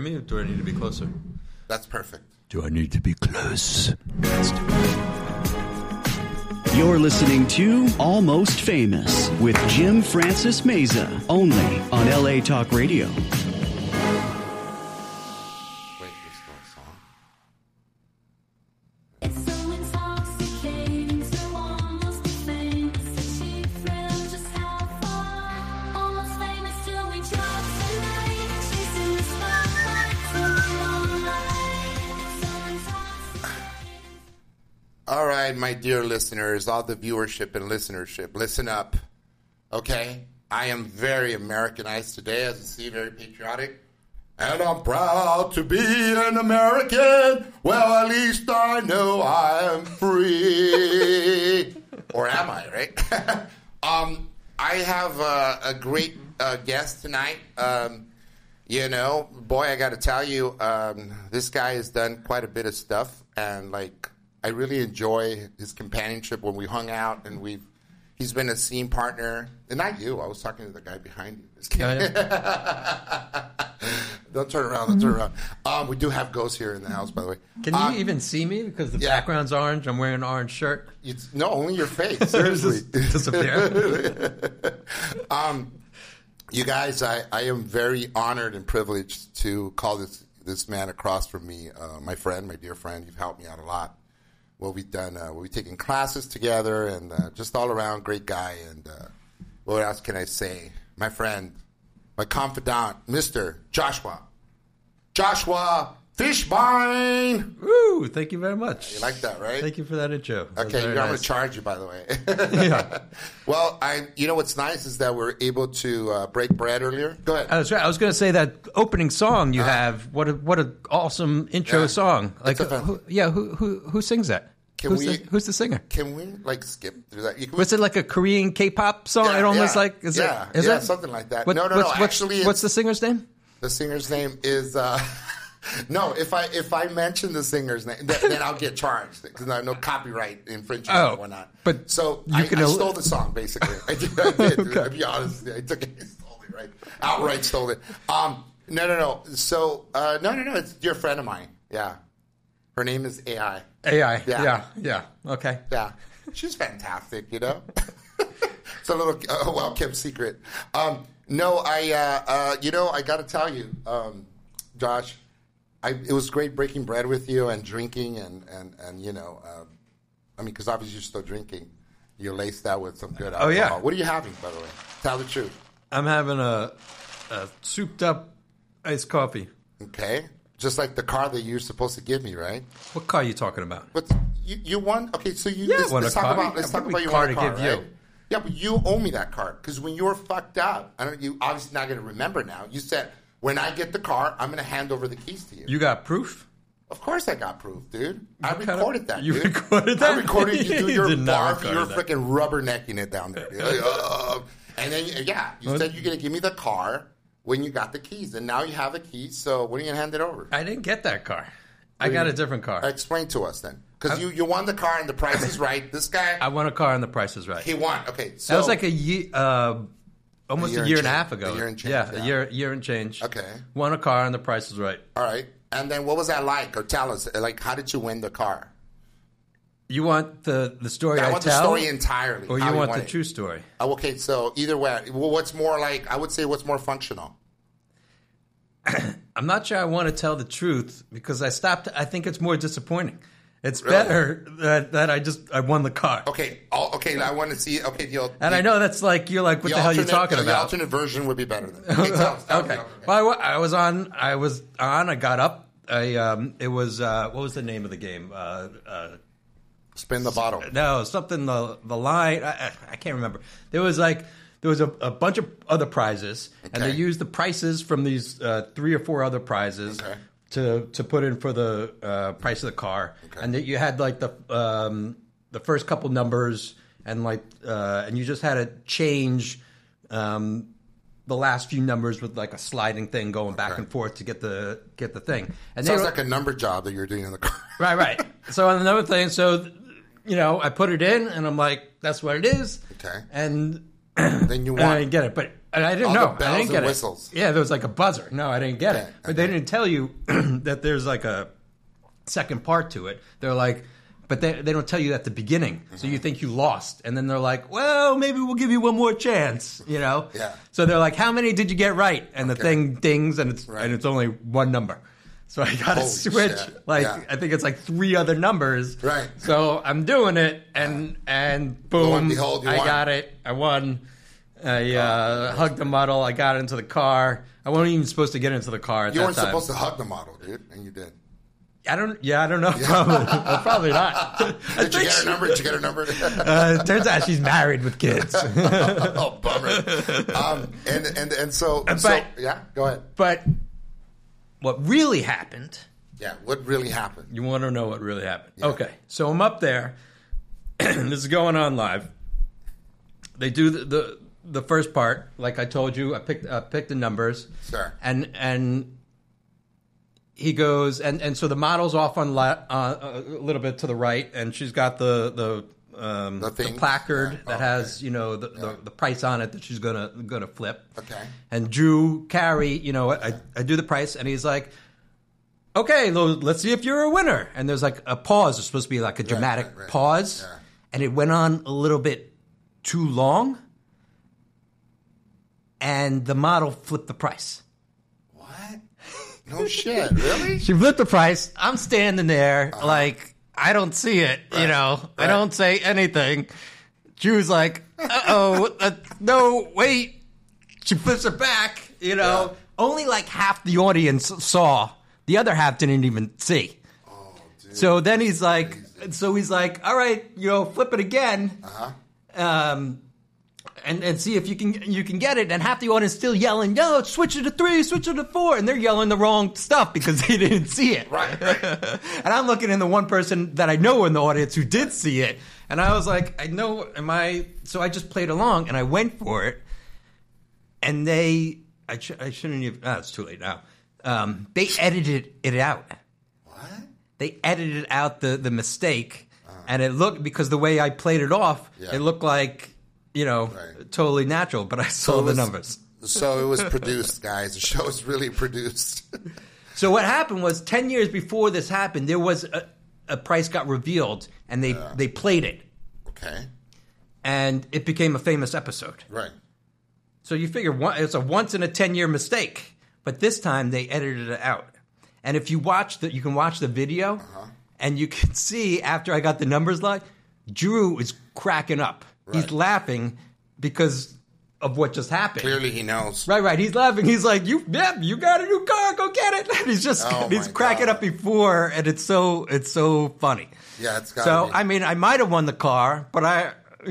me, or do I need to be closer? That's perfect. Do I need to be close? Let's do it. You're listening to Almost Famous with Jim Francis Meza, only on LA Talk Radio. Wait, there's still a song. It's so intoxicating to almost be famous. A cheap thrill, just have fun. Almost famous till we drop tonight. Chasing the spotlight till the long light. It's so intoxicating. All right, my dear listeners, all the viewership and listenership, listen up, okay? I am very Americanized today, as you see, very patriotic. And I'm proud to be an American. Well, at least I know I am free. Or am I, right? I have a great guest tonight. You know, boy, I got to tell you, this guy has done quite a bit of stuff, and like, I really enjoy his companionship when we hung out, and he's been a scene partner. And not you, I was talking to the guy behind you. Just kidding. Don't turn around. We do have ghosts here in the house, by the way. Can you even see me? Because the background's orange. I'm wearing an orange shirt. No, only your face. Seriously. Disappear. You guys, I am very honored and privileged to call this man across from me, my friend, my dear friend. You've helped me out a lot. What we've done, we've taken classes together, and just all around great guy. And what else can I say? My friend, my confidant, Mr. Joshua Fishbein. Woo! Thank you very much. You like that, right? Thank you for that intro. Okay, I'm going to charge you, by the way. Yeah. Well, you know what's nice is that we're able to break bread earlier. Go ahead. I was going to say that opening song you have. What an awesome intro song! Like, who sings that? Who's the singer? Can we skip through that? Was it like a Korean K-pop song? Yeah, it almost yeah. like is yeah, it? Is yeah, it something like that. No. Actually, what's the singer's name? The singer's name is. No, if I mention the singer's name, then I'll get charged because no copyright infringement and whatnot. But so I stole the song basically. I did. Okay. To be honest, I took it, stole it, right? Outright stole it. No. So no. It's a dear friend of mine. Yeah, her name is AI. AI. Yeah. Okay. Yeah, she's fantastic. You know, it's a little well kept secret. No, I got to tell you, Josh. It was great breaking bread with you and drinking and you know, I mean, because obviously you're still drinking. You're laced out with some good alcohol. Oh, yeah. What are you having, by the way? Tell the truth. I'm having a souped up iced coffee. Okay. Just like the car that you're supposed to give me, right? What car are you talking about? But you won? Okay, so you... Yeah, let's talk about you won a car, to give right? you. Yeah, but you owe me that car. Because when you were fucked up, you obviously not going to remember now. You said... When I get the car, I'm going to hand over the keys to you. You got proof? Of course I got proof, dude. I recorded that, You dude. recorded that? I recorded you do your did not barf. You're record freaking rubbernecking it down there. Dude. And then, you said you're going to give me the car when you got the keys. And now you have the keys, so when are you going to hand it over? I didn't get that car. I got a different car. Explain to us then. Because you won the car and the price is right. This guy... I won a car and the price is right. He won. Okay, so... That was like a year... Almost a year and a half ago. A year and change. Yeah, a year and change. Okay. Won a car and the price is right. All right. And then what was that like? Or tell us, like, how did you win the car? You want the story I want tell? the story entirely. Or you want the true story? Okay, so either way. Well, what's more like, I would say what's more functional? I'm not sure I want to tell the truth because I stopped. I think it's more disappointing. It's Really? better that I won the car. Okay, okay. I want to see. Okay, and I know that's like you're like, what the hell are you talking The about? alternate version would be better than that. Okay, tell me. Okay. Well, I was on. I got up. It was what was the name of the game? Spin the bottle. No, something the line. I can't remember. There was a bunch of other prizes, and they used the prices from these 3 or 4 other prizes. Okay. To put in for the price of the car, and that you had like the first couple numbers, and and you just had to change the last few numbers with like a sliding thing going back and forth to get the thing. And Sounds like a number job that you're doing in the car. Right. So on another thing, I put it in, and I'm like, that's what it is. Okay. And then you won. I get it, but And I didn't All know. the bells I didn't get and it. whistles. Yeah, there was like a buzzer. No, I didn't get Okay, it. But they didn't tell you that there's like a second part to it. They're like, but they don't tell you at the beginning. So you think you lost. And then they're like, well, maybe we'll give you one more chance, you know? Yeah. So they're like, how many did you get right? And the Okay. thing dings and it's Right. only one number. So I got to Holy switch. shit. Like, Yeah. I think it's like 3 other numbers. Right. So I'm doing it and and boom, behold, you I won. got it. I won. I hugged the model. I got into the car. I wasn't even supposed to get into the car at You that weren't time. supposed to hug the model, dude, and you did. I don't know. Probably, probably not. I Did you get her number? Did you get her number? Turns out she's married with kids. Oh, bummer. So yeah, go ahead. But what really happened? Yeah, what really happened? You want to know what really happened? Okay, so I'm up there. This is going on live. They do the first part, like I told you. I picked the numbers. Sure. And he goes, and so the model's off on a little bit to the right, and she's got the placard that has the price on it that she's gonna flip. Okay. And Drew Carey, I do the price, and he's like, okay, let's see if you're a winner. And there's like a pause. It's supposed to be like a dramatic right. pause, Yeah. and it went on a little bit too long, and the model flipped the price. What? No shit. Really? She flipped the price. I'm standing there like I don't see it. Right. I don't say anything. Drew's like, no, wait. She flips it back. Yeah. Only like half the audience saw. The other half didn't even see. Oh, dude. So then he's like, all right, flip it again. And see if you can get it. And half the audience still yelling, no, switch it to 3, switch it to 4. And they're yelling the wrong stuff because they didn't see it. Right. And I'm looking in the one person that I know in the audience who did see it. And I was like, so I just played along and I went for it. And I shouldn't even, it's too late now. They edited it out. What? They edited out the mistake. And it looked, because the way I played it off, it looked like, totally natural, but I saw the numbers. So it was produced, guys. The show was really produced. So what happened was 10 years before this happened, there was a price got revealed, and they played it. Okay. And it became a famous episode. Right. So you figure it's a once in a 10-year mistake, but this time they edited it out. And if you you can watch the video, and you can see after I got the numbers like, Drew is cracking up. Right. He's laughing because of what just happened. Clearly he knows. Right. He's laughing. He's like, you got a new car. Go get it. And he's cracking up before, and it's so funny. Yeah, it's got So, be. I mean, I might have won the car, but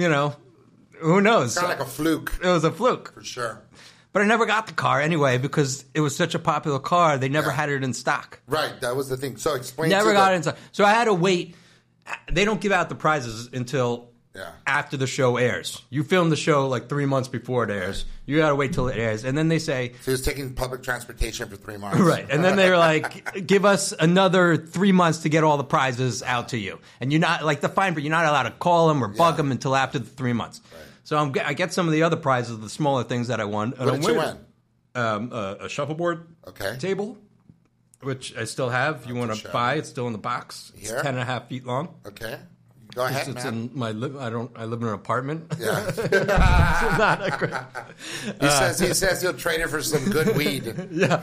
who knows? It's kind of like a fluke. It was a fluke. For sure. But I never got the car anyway because it was such a popular car. They never had it in stock. Right, that was the thing. So explain Never to got it in stock. So I had to wait. They don't give out the prizes until after the show airs. You film the show like 3 months before it airs. Right. You got to wait till it airs. And then they say... So he was taking public transportation for 3 months. Right. And then they're like, give us another 3 months to get all the prizes out to you. And you're not, like the fine print, you're not allowed to call them or bug them until after the 3 months. Right. So I get some of the other prizes, the smaller things that I won. What did you win? A shuffleboard table, which I still have. You want to buy? It's still in the box. It's 10.5 feet long. Okay. Go ahead, it's man. in my I live in an apartment. Yeah. It's not a great. He says he'll trade it for some good weed. Yeah.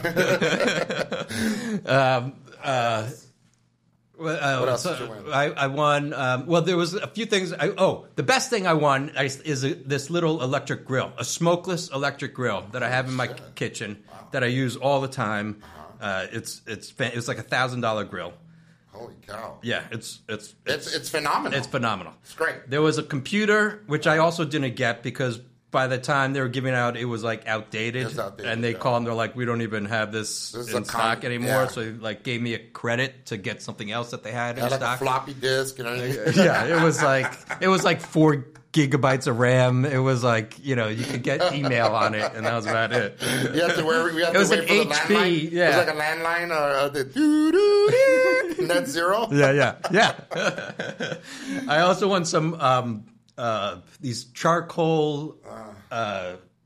What else did you win? I won. Well, there was a few things. The best thing I won is this little electric grill, a smokeless electric grill that I have in my kitchen that I use all the time. It's like $1,000 grill. Holy cow! Yeah, it's phenomenal. It's phenomenal. It's great. There was a computer which I also didn't get because by the time they were giving out, it was like outdated. And they called and they're like, we don't even have this in stock anymore. Yeah. So they like gave me a credit to get something else that they had in like stock. A floppy disk, Yeah, it was like 4 gigabytes of RAM. It was like, you could get email on it, and that was about it. We had to wait was for an the HP, landline. yeah. It was like a landline or the doo-doo-doo, net zero. Yeah. I also won some these charcoal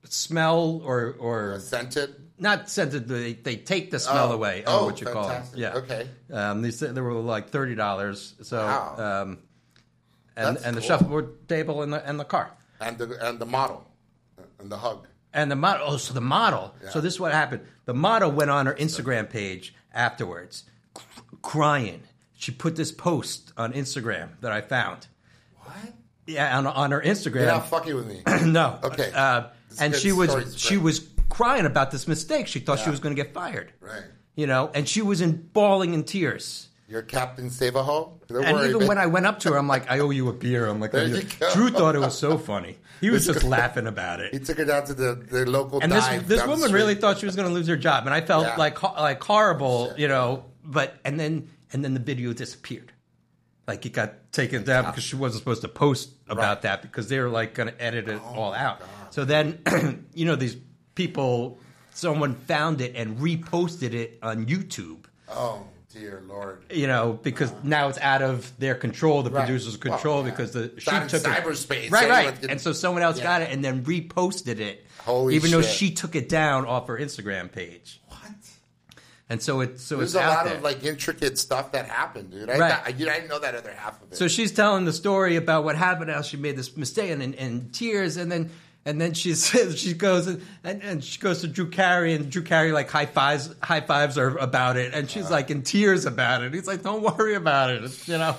smell or Scented. not scented. They take the smell away. I don't know what you fantastic. call it. Yeah. Okay. They said they were like $30. So, Wow. and That's the cool. shuffleboard table and the car. And the model. And the hug. And the model. Oh, so the model. Yeah. So this is what happened. The model went on her Instagram page afterwards, crying. She put this post on Instagram that I found. What? Yeah, on her Instagram. You're not fucking with me. No. Okay. And Good she stories, was crying about this mistake. She thought she Yeah. was going to get fired. Right. You know, and she was bawling in tears. You're Captain Save-A-Ho? Don't And worry, even man. when I went up to her, I'm like, I owe you a beer. I'm like, There you go. Drew thought it was so funny. He was just laughing about He it. took her down to the local And dive. this down the woman street. really thought she was going to lose her job, and I felt Yeah. like horrible, Shit. you know. But and then the video disappeared. Like it got taken down because she wasn't supposed to post about Right. that because they were like going to edit it all out. God. So then, you know, these people, someone found it and reposted it on YouTube. Oh, dear Lord. You know, because now it's out of their control, the Right. producer's Well, control, yeah. because It's out in took cyberspace. it. Right, Anyone right. can- And so someone else Yeah. got it and then reposted it, Holy even though shit. she took it down off her Instagram page. What? And so There's it's a out lot there. of like intricate stuff that happened, dude. Right. I didn't know that other half of it. So she's telling the story about what happened, how she made this mistake, and in tears, and then she says she goes and she goes to Drew Carey, and Drew Carey like high fives her about it, and she's like in tears about it. He's like, "Don't worry about it," you know.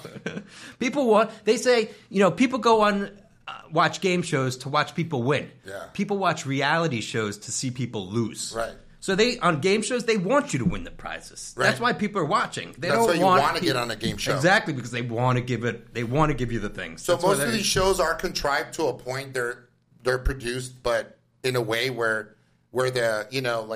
They say, you know, people go on watch game shows to watch people win. Yeah. People watch reality shows to see people lose. Right. So on game shows they want you to win the prizes. Right. That's why people are watching. They That's don't why you want wanna get on a game show. Exactly, because they want to give it. They want to give you the things. So That's why most of they- these shows are contrived to a point. They're produced, but in a way where the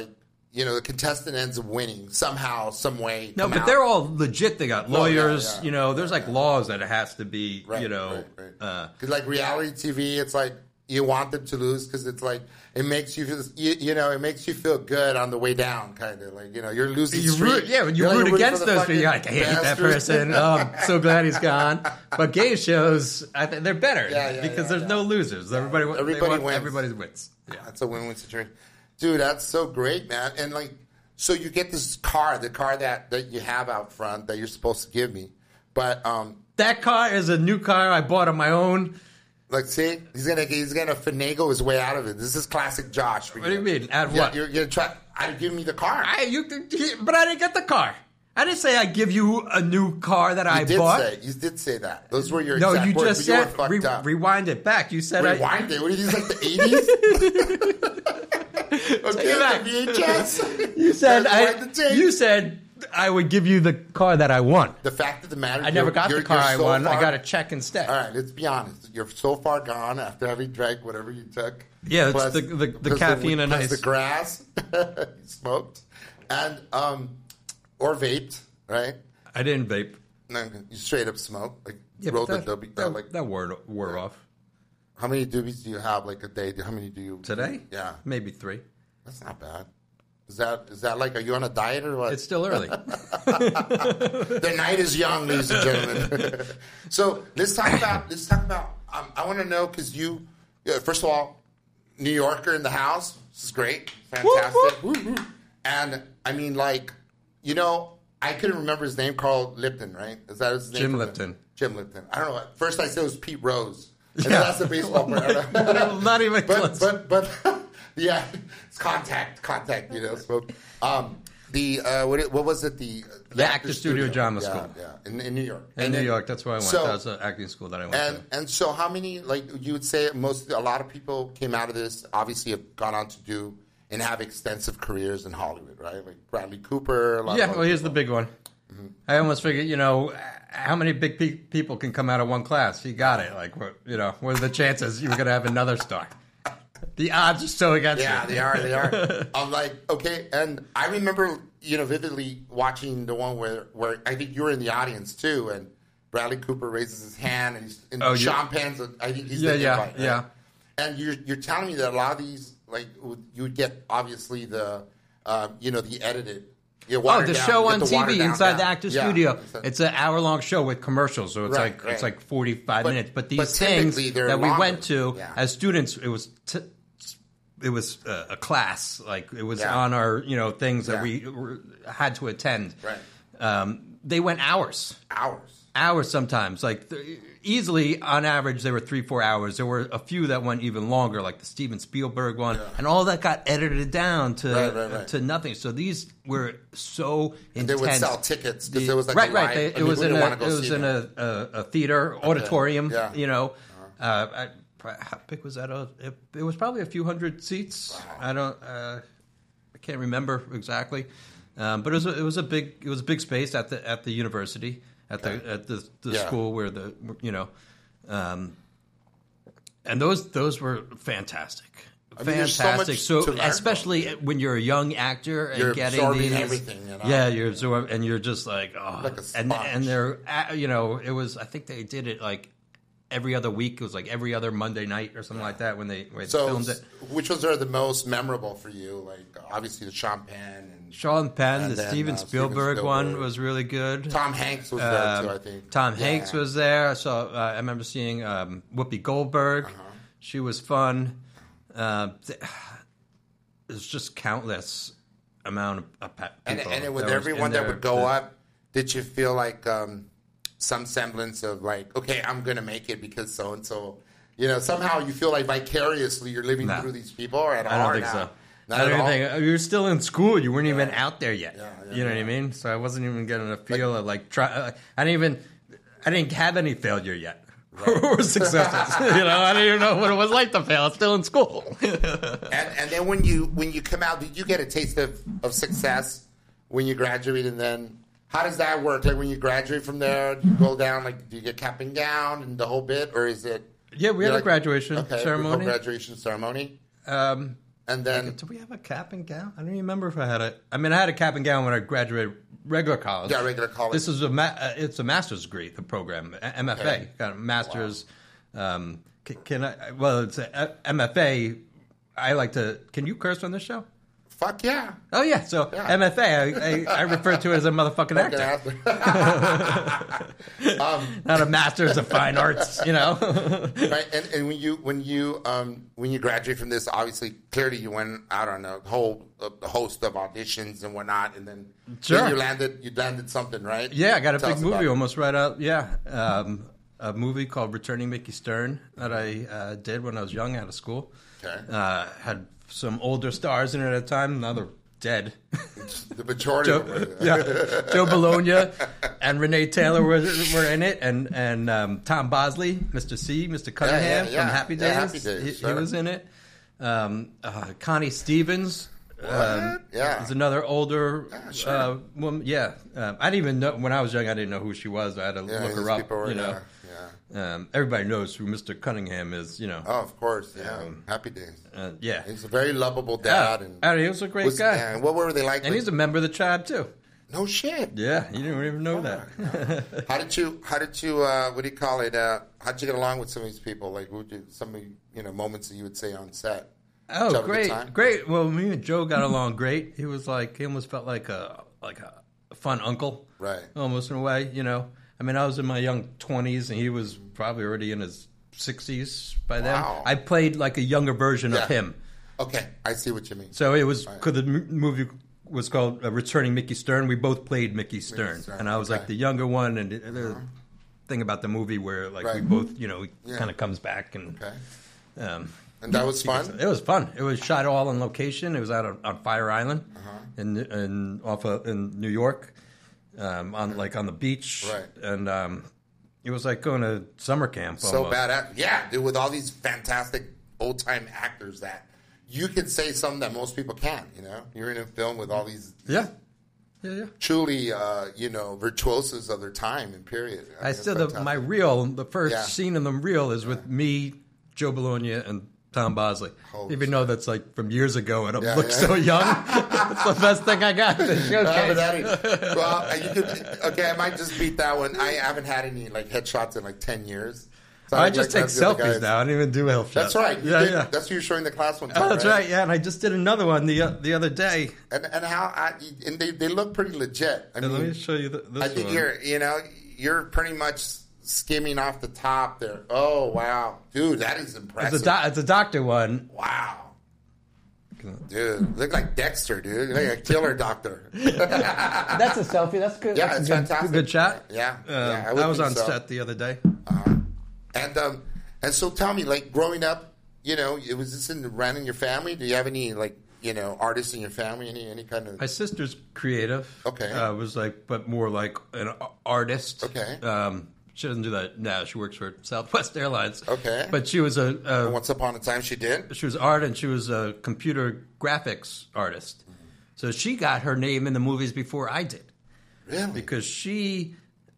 the contestant ends up winning somehow, some way. No, come but out. they're all legit. They got No, yeah, lawyers. yeah. You know, there's like laws that it has to be. Right, you know, right. Because like reality TV, it's like you want them to lose because it's like it makes you it makes you feel good on the way down, kind of like you're losing. you root, yeah, when you You're root rooting against for the those people, you're like, I fucking hate that bastards. person. Oh, I'm so glad he's gone. But game shows, I think they're better because there's no losers. Everybody wins. Everybody wins. Yeah. That's a win-win situation. Dude, that's so great, man. And like, so you get this car, the car that you have out front that you're supposed to give me. But That car is a new car I bought on my own. like, see, he's gonna finagle his way out of it. This is classic Josh. For What do you mean? At Yeah, what? you're gonna try. Give me the car. But I didn't get the car. I didn't say I give you a new car that I bought. You did say that. Those were your No, exact you words, just but you were said fucked up. rewind it back. You said Rewind it. What are these, like the 80s? Okay, it back. the VHS. You said Rewind the tape. you said I would give you the car that I want. The fact of the matter, I never got the car I so won. I far- got a check instead. All right, let's be honest. You're so far gone after having drank whatever you took. Yeah, it's the caffeine and plus ice. the grass you smoked, and or vaped, right? I didn't vape. No, you straight up smoke. Like Yeah, rolled but the doobie. that wore off. How many doobies do you have like a day? How many do you Today? Yeah, Maybe 3. that's not bad. Is that like? Are you on a diet or what? It's still early. The night is young, ladies and gentlemen. So let's talk about. I want to know because you, first of all, New Yorker in the house. This is great, fantastic. Whoop, Woo-hoo. And I mean, like, I couldn't remember his name. Carl Lipton, right? Is that his name? Jim Lipton. Jim Lipton. I don't know. At first, I said it was Pete Rose. And Yeah. that's the baseball player. Not even close. But yeah, it's contact. So, what was it? The Actor Studio Drama School. Yeah, in New York. In New York, that's where I went. So- that was an acting school that I went to. And so, how many? Like you would say, a lot of people came out of this. Obviously, have gone on to do and have extensive careers in Hollywood, right? Like Bradley Cooper. A lot Yeah, of well, here's the big one. Mm-hmm. I almost figured, how many big people can come out of one class? You got it. Like, what are the chances you're going to have another star? The odds are so against Yeah, you. they are. I'm like, okay, and I remember, vividly watching the one where I think you were in the audience too, and Bradley Cooper raises his hand, and Sean Penn's, I think he's the invite, right? Yeah. And you're telling me that a lot of these, like, you would get obviously the edited. The show on TV inside the actor studio. Exactly. It's an hour-long show with commercials, so it's Right, it's right. like 45 minutes. But these but things typically they're that we longer. went to Yeah. as students, it was it was a class, like it was Yeah. on our things that Yeah. we had to attend. Right. They went hours sometimes, like easily on average they were 3-4 hours. There were a few that went even longer, like the Steven Spielberg one, and all that got edited down to Right. to nothing. So these were so And intense. they would sell tickets because there was like right. a live, It was in a theater auditorium. Yeah. How big was that? It was probably a few hundred seats. Wow. I can't remember exactly, but it was a big space at the university at the school where and those were fantastic. I mean, there's so much So to learn especially when you're a young actor and You're getting absorbing these, everything, Yeah, you're absorbing, and you're just like, oh, Like a sponge. and they're it was. I think they did it like every other week. It was like every other Monday night or something like that when they filmed it. Which ones are the most memorable for you? Like obviously the Sean Penn and Sean Penn, and the then, Steven Spielberg one was really good. Tom Hanks was there too, I think. Tom Hanks was there. So I remember seeing Whoopi Goldberg. She was fun. There's just countless amount of people. And with everyone that would go up, did you feel like some semblance of like, okay, I'm going to make it because so and so, somehow you feel like vicariously you're living through these people, or at all? I don't or think not? so. Not I at don't all? think you're still in school. You weren't even out there yet. Yeah, You know what I mean? So I wasn't even getting a feel of like try. I didn't have any failure yet. Or successes. I didn't even know what it was like to fail. I was still in school. And then when you come out, did you get a taste of success when you graduate? And then how does that work? Like when you graduate from there, do you go down, like do you get cap and gown and the whole bit, or is it? Yeah, we had a graduation ceremony. Graduation ceremony. And then did we have a cap and gown? I don't even remember if I had it. I mean, I had a cap and gown when I graduated regular college. Yeah, regular college. This is it's a master's degree, the program, MFA. Okay. Got a master's. Wow. Can I? Well, it's a MFA. I like to. Can you curse on this show? Fuck yeah. Oh yeah. So MFA, I refer to it as a motherfucking actor. Not a master's of fine arts, Right, and when you graduate from this, obviously, clearly you went out on a host of auditions and whatnot, and then you landed something, right? Yeah, I got a Tell big us movie about it. almost right out. Yeah, a movie called Returning Mickey Stern that I did when I was young out of school. Okay. Had some older stars in it at the time. Now they're dead. The majority of them. Joe Bologna and Renee Taylor were in it, and Tom Bosley, Mr. C, Mr. Cunningham from Happy Days. Yeah, Happy Days, He was in it. Connie Stevens. Is another older woman. Yeah, I didn't even know when I was young. I didn't know who she was. I had to look her up. Everybody knows who Mr. Cunningham is. Oh, of course. Yeah, Happy Days. Yeah, he's a very lovable dad, and he was a great guy. And what were they like? And he's a member of the tribe too. No shit. Yeah, you didn't even know that. How did you? What do you call it? How'd you get along with some of these people? Like, some moments that you would say on set? Oh, great. Well, me and Joe got along great. He was like, he almost felt like a fun uncle, right? Almost in a way, I mean, I was in my young 20s, and he was probably already in his 60s by then. Wow. I played like a younger version of him. Okay, I see what you mean. So it was because the movie was called Returning Mickey Stern. We both played Mickey Stern, and I was like the younger one. And the thing about the movie where like we both, he kind of comes back and. And that was fun. It was fun. It was shot all on location. It was out on Fire Island, in New York, on the beach, right? And it was like going to summer camp. So badass, yeah, dude. With all these fantastic old time actors that you could say something that most people can't. You're in a film with all these truly virtuosos of their time and period. I still the first scene in the reel is with me, Joe Bologna, and Tom Bosley. Even though that's like from years ago and I look so young. It's the best thing I got. Well, I might just beat that one. I haven't had any like headshots in like 10 years. So I just take selfies now. I don't even do health shots. That's right. Yeah. That's what you're showing the class one time. Oh, that's right. Yeah, and I just did another one the other day. And they look pretty legit. I mean, let me show you this one. I think you're pretty much skimming off the top there. Oh wow, dude, that is impressive. It's a doctor one. Wow. Dude, look like Dexter, dude. Look like a killer doctor. That's a selfie. That's good. Yeah, That's it's a good, fantastic. good shot. Yeah, I was think on so. set the other day. And so tell me, like growing up, was this ran in your family? Do you have any artists in your family? Any kind of? My sister's creative. Okay. Was like, but more like an artist. Okay. She doesn't do that now. She works for Southwest Airlines. Okay. But she was Once upon a time, she did. she was art, and she was a computer graphics artist. So she got her name in the movies before I did. Really? Because she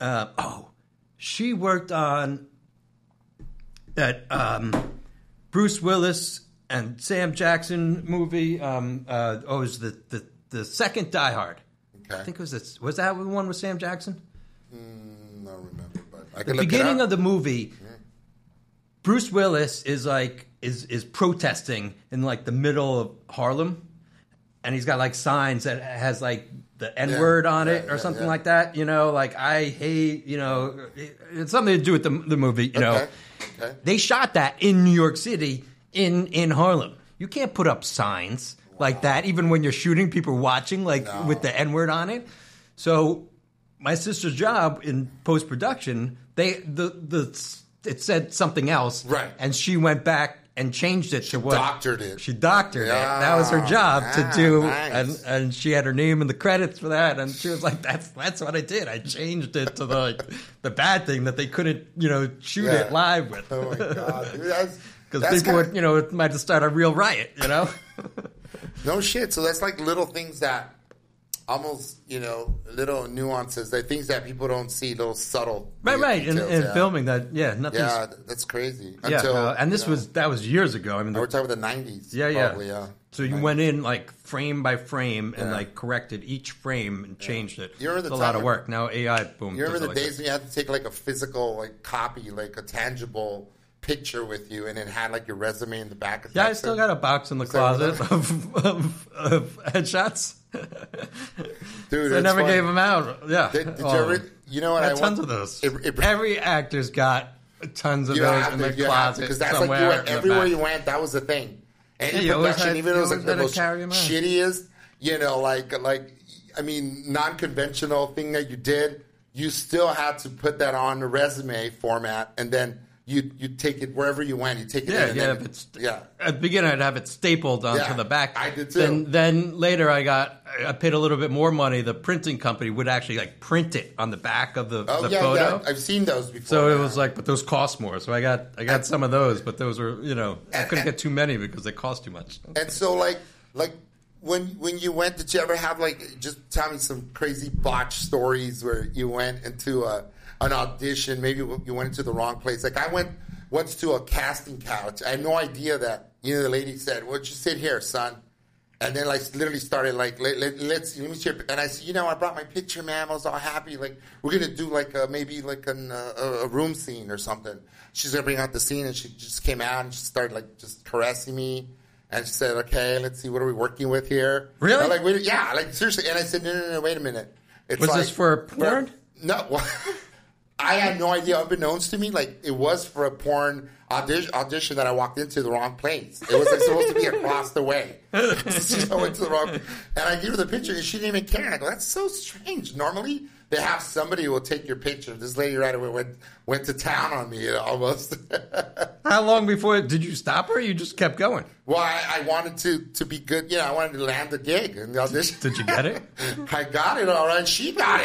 worked on that Bruce Willis and Sam Jackson movie. It was the second Die Hard. Okay. I think it was this. Was that the one with Sam Jackson? I don't remember, but I The can look beginning it up. of the movie, Bruce Willis is like is protesting in like the middle of Harlem, and he's got like signs that has like the N word on it or something like that. Like I hate. It's something to do with the movie. Okay. They shot that in New York City in Harlem. You can't put up signs like that even when you're shooting. People watching with the N word on it. So my sister's job in post production, it said something else, Right. And she went back and changed it to what doctored it. She doctored it. Yeah. That was her job to do, Nice. and she had her name in the credits for that. And she was like, "That's what I did. I changed it to the bad thing that they couldn't shoot it live with." Oh my god, dude, Because people would, it might have started a real riot, No shit. So that's like little things that almost, little nuances, that things that people don't see, little subtle. Right. In details, filming that, nothing. Yeah, that's crazy. Yeah, Until, and that was years ago. I mean, we're talking about the 90s. yeah. Probably, yeah. So you went in like frame by frame and like corrected each frame and changed it. You remember It's the a lot time- of work. Now AI, boom. You remember does the it like days when you had to take like a physical copy, like a tangible picture with you, and it had like your resume in the back of Yeah, I still got a box in the that closet what of headshots. Dude, I it's never funny. gave them out. Yeah. Did you ever? You know what? I I had tons want- of those. It- Every actor's got tons of You those have in to, their you have to, closet because that's like somewhere. you went in the everywhere back. you went. That was the thing. Any you always production, had- even if it was you like the always most had to carry 'em out. shittiest, non-conventional thing that you did, you still had to put that on the resume format, and then you take it wherever you went. You take it in. And then, At the beginning, I'd have it stapled onto Yeah, the back. I did too. Then later, I paid a little bit more money. The printing company would actually print it on the back of the photo. Yeah. I've seen those before. So it yeah. was but those cost more. So I got some of those, but those were I couldn't get too many because they cost too much. And so, like when you went, did you ever have just tell me some crazy botch stories where you went into an audition? Maybe you went into the wrong place. Like I went once to a casting couch. I had no idea that the lady said, "Well, just sit here, son." And then literally started let me see your, and I said, I brought my picture, ma'am. I was all happy. We're gonna do maybe a room scene or something. She's gonna bring out the scene, and she just came out and she started just caressing me. And she said, "Okay, let's see. What are we working with here?" Really? I'm like, wait, yeah, seriously. And I said, "No, wait a minute." It's Was this for porn? No, I had no idea. Unbeknownst to me, it was for a porn audition that I walked into the wrong place. It was supposed to be across the way. So I went to the wrong, and I gave her the picture, and she didn't even care. And I go, "That's so strange. Normally, they have somebody who will take your picture." This lady right away went to town on me almost. How long before did you stop her? Or you just kept going. Well, I wanted to be good. I wanted to land the gig in the audition. Did you get it? I got it all right. She got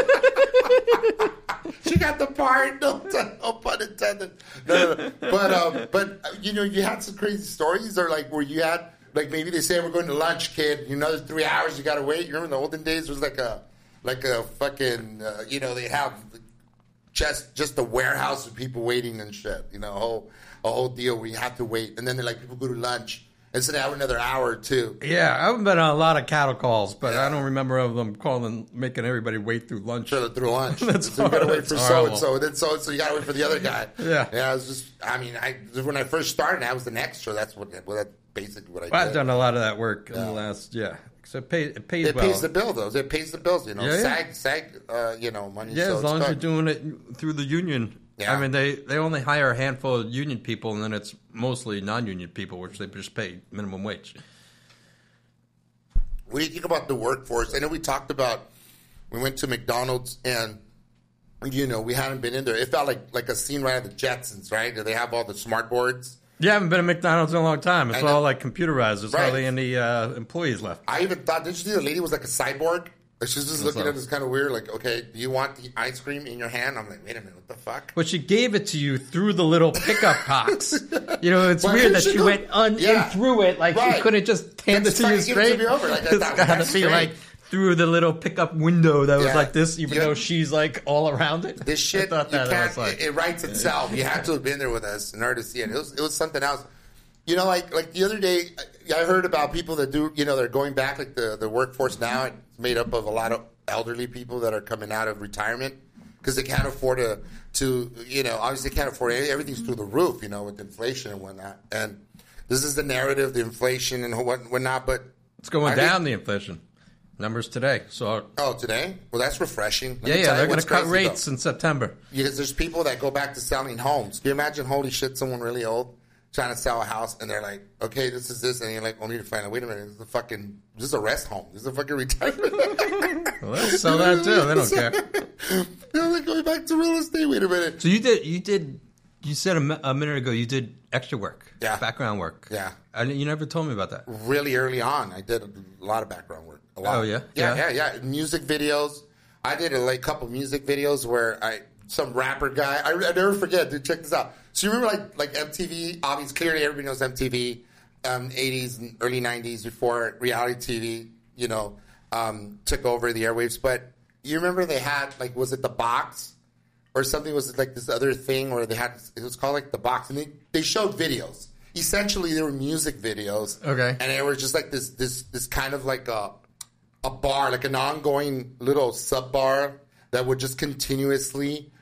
it. She got the part. No pun intended. No. But you had some crazy stories, or where you had maybe they say we're going to lunch, kid. Another 3 hours you got to wait. You remember in the olden days it was like a fucking they have just a warehouse with people waiting and shit. A whole deal where you have to wait, and then they're people go to lunch. And so they have another hour or two. Yeah, I haven't been on a lot of cattle calls, but I don't remember of them making everybody wait through lunch. Through lunch. That's so you got to wait for horrible. so-and-so. And then so you got to wait for the other guy. Yeah. Yeah, it was just, when I first started, I was an extra. That's basically what I did. I've done a lot of that work in the last, So it pays It well. pays the bill, though. It pays the bills, Yeah. SAG, money. Yeah, so as long it's as you're good. doing it through the union. Yeah. I mean, they only hire a handful of union people, and then it's mostly non-union people, which they just pay minimum wage. What do you think about the workforce? I know we talked about, we went to McDonald's and, you know, we hadn't been in there. It felt like a scene right at the Jetsons, right? They have all the smart boards. You haven't been at McDonald's in a long time. It's all like computerized. There's Right. hardly any employees left. I even thought, did you see the lady was like a cyborg? Like, she's just looking at us kind of weird, like, okay, do you want the ice cream in your hand? I'm like, wait a minute, what the fuck? But she gave it to you through the little pickup box. You know, it's Why weird couldn't that she she go- went Yeah. in through it. Like, Right. she couldn't just hand it Just to try you to give it to straight. me over. Like, It's that- got to that's be straight. like through the little pickup window that was Yeah. like this, even Yeah. though she's like all around it. This shit, I thought you that can't, was like, it writes itself. You have to have been there with us in order to see it. It was something else. You know, like the other day, I heard about people that do, you know, they're going back, like the workforce now. It's made up of a lot of elderly people that are coming out of retirement because they can't afford to, you know, obviously can't afford it. Everything's through the roof, you know, with inflation and whatnot. And this is the narrative, the inflation and whatnot. But it's going I think- down, the inflation. Numbers today. So, Oh, today? Well, that's refreshing. Let me yeah, tell you they're going to what's cut crazy, rates though. in September. Because there's people that go back to selling homes. Can you imagine, holy shit, someone really old trying to sell a house and they're like, okay, this is this, and you're like, only to find out, wait a minute, this is a rest home. This is a fucking retirement. Well, they'll sell that too. They don't care. They're like, going back to real estate, wait a minute. So you said a minute ago you did extra work. Yeah. Background work. Yeah. You never told me about that. Really early on, I did a lot of background work. A lot. Oh, yeah? Yeah. Music videos. I did a couple music videos where some rapper guy, I never forget, dude, check this out. So you remember like MTV, obviously clearly everybody knows MTV, 80s and early 90s before reality TV, you know, took over the airwaves. But you remember they had, like, was it The Box or something? Was it like this other thing where they had, it was called like The Box, and they showed videos. Essentially, they were music videos. Okay. And they were just like this kind of like a bar, like an ongoing little sub bar that would just continuously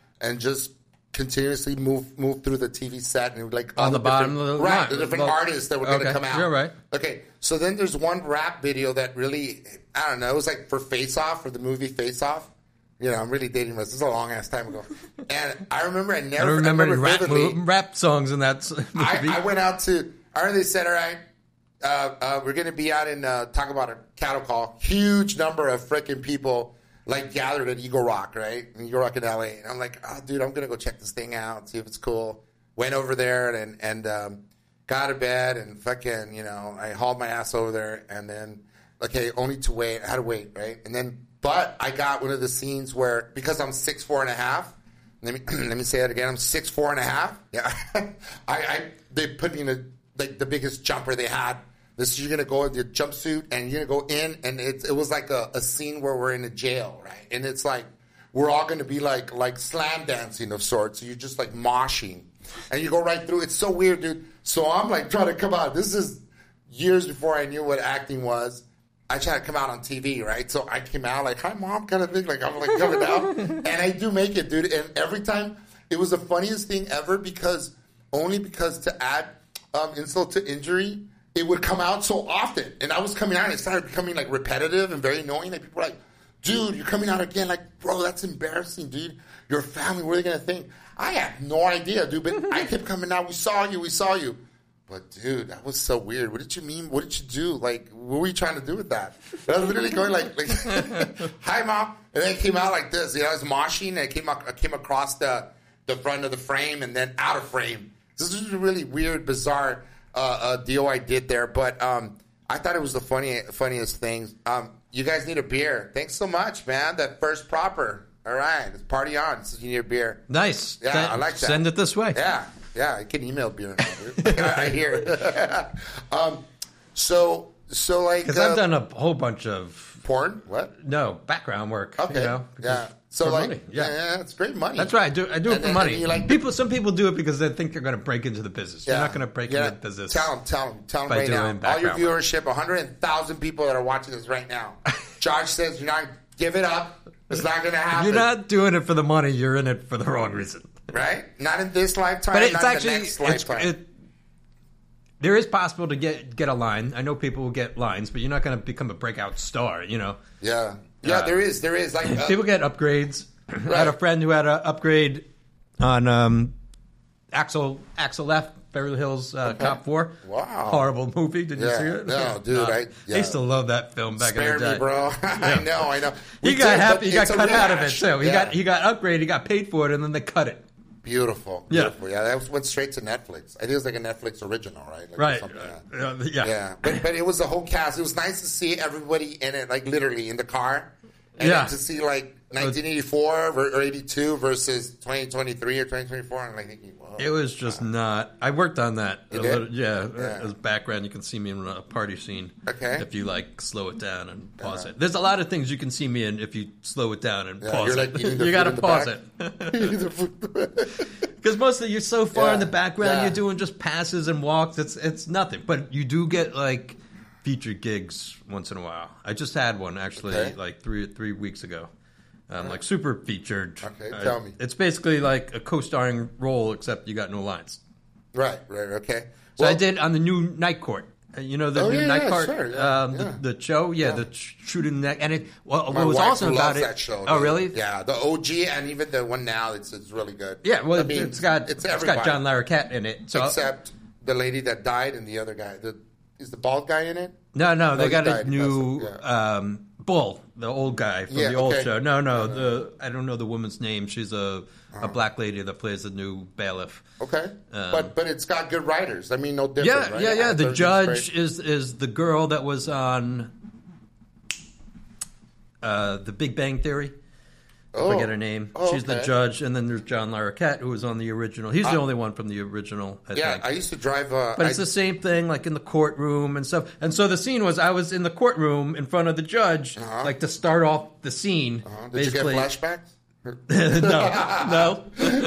move through the TV set, and it would like On the bottom different- of the right, line. the different Well, artists that were going to okay, come out. you're right. Okay, so then there's one rap video that really, I don't know, it was like for Face Off, for the movie Face Off. You know, I'm really dating myself. This is a long ass time ago, and I remember I I don't remember any vividly. rap songs in that movie. I went out to. I remember they said, "All right, we're going to be out in talk about a cattle call." Huge number of freaking people like gathered at Eagle Rock, right? In Eagle Rock in LA. And I'm like, "Oh, dude, I'm going to go check this thing out, see if it's cool." Went over there and got out of bed and fucking, you know, I hauled my ass over there, and then only to wait. I had to wait, right? And then, but I got one of the scenes where, because I'm 6'4.5". Let me say that again. I'm 6'4.5". Yeah, they put me in the biggest jumper they had. You're gonna go in your jumpsuit and you're gonna go in, and it was like a scene where we're in a jail, right? And it's like we're all gonna be like slam dancing of sorts. So you're just like moshing, and you go right through. It's so weird, dude. So I'm like trying to come out. This is years before I knew what acting was. I tried to come out on TV, right? So I came out like, "Hi, Mom," kind of thing. Like I'm like coming out, and I do make it, dude. And every time, it was the funniest thing ever because to add insult to injury, it would come out so often. And I was coming out, and it started becoming like repetitive and very annoying. Like people were like, "Dude, you're coming out again." Like, bro, that's embarrassing, dude. Your family, what are they gonna think? I had no idea, dude. But I kept coming out. We saw you. But, dude, that was so weird. What did you mean? What did you do? Like, what were you trying to do with that? And I was literally going like "Hi, Mom." And then it came out like this. You know, I was moshing, and I came across the front of the frame and then out of frame. This is a really weird, bizarre deal I did there. But I thought it was the funniest thing. You guys need a beer. Thanks so much, man. That first proper. All right. It's party on. This is you need a beer. Nice. Yeah, I like that. Send it this way. Yeah, I can email beer now, dude. I hear it. So like... Because I've done a whole bunch of... Porn? What? No, background work. Okay. You know, Yeah. So for like... money. Yeah, it's great money. That's right. I do it And- for money. and you like- Some people do it because they think they're going to break into the business. You're not going to break into the business. Tell them by right now. doing All your background work. viewership, 100,000 people that are watching this right now. Josh says, "You're not... Give it up. It's not going to happen." You're not doing it for the money. You're in it for the wrong reason. Right? Not in this lifetime, But it's not actually in the next lifetime. there is possible to get a line. I know people will get lines, but you're not going to become a breakout star. You know, Yeah, there is. Like people get upgrades. I had a friend who had an upgrade on Axel F Beverly Hills Cop 4. Wow. Horrible movie. Did you see it? No, dude. I used to love that film back Spare in the day. me, bro. I know. He got happy. He got it's a cut out of it rehash. too. Yeah. He got upgraded. He got paid for it, and then they cut it. Beautiful. Yeah. Yeah, that went straight to Netflix. I think it was like a Netflix original, right? Like Right. something like that. Yeah. Yeah, but it was the whole cast. It was nice to see everybody in it, like literally in the car, and Yeah. then to see like 1984 or 82 versus 2023 or 2024. I'm like thinking, whoa. It was just not. I worked on that. You did? Yeah. Yeah. As background, you can see me in a party scene. Okay. If you like slow it down and pause it. There's a lot of things you can see me in if you slow it down and pause you're it. like eating the You food got to in the pause back. it. Because mostly you're so far in the background, Yeah. you're doing just passes and walks. It's nothing. But you do get like featured gigs once in a while. I just had one actually like three weeks ago. Like super featured. Okay, tell me. It's basically like a co-starring role, except you got no lines. Right, okay. So I did on the new Night Court. You know the Oh, new yeah, Night yeah, Court, sure, yeah. the show, the shooting neck, and it. What My was wife awesome about loves it? that show. Oh, dude. really? Yeah, the OG and even the one now. It's really good. Yeah. Well, I mean, it's got everybody. John Larroquette in it. So Except the lady that died and the other guy. Is the bald guy in it? no, they he got a died. new Yeah. Bull, the old guy from Yeah, the old okay. show. No, I don't know the woman's name. She's a black lady that plays the new bailiff. Okay, but it's got good writers. I mean, no different. Yeah, right? yeah. The Actors, judge it's is the girl that was on The Big Bang Theory. I forget her name. Oh, She's the okay. judge, and then there's John Larroquette, who was on the original. He's the only one from the original, I great. Yeah, think. I used to drive. But it's the same thing, like in the courtroom and stuff. And so the scene was, I was in the courtroom in front of the judge, like to start off the scene. Did you get flashbacks? No.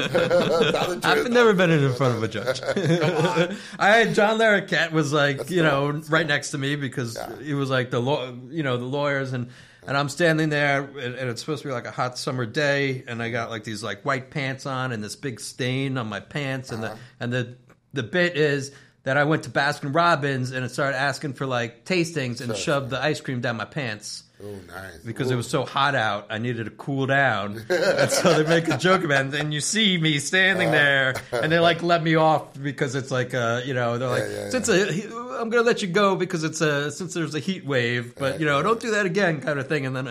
I've never been in front of a judge. I had John Larroquette was like, right next to me because he was like the lawyers and I'm standing there and it's supposed to be like a hot summer day and I got like these like white pants on and this big stain on my pants and the bit is that I went to Baskin Robbins and it started asking for like tastings and shoved the ice cream down my pants. Oh, nice. Because it was so hot out, I needed to cool down. And so they make a joke about it. And you see me standing there, and they like let me off because it's like, they're like, I'm going to let you go because since there's a heat wave, but don't do that again, kind of thing. And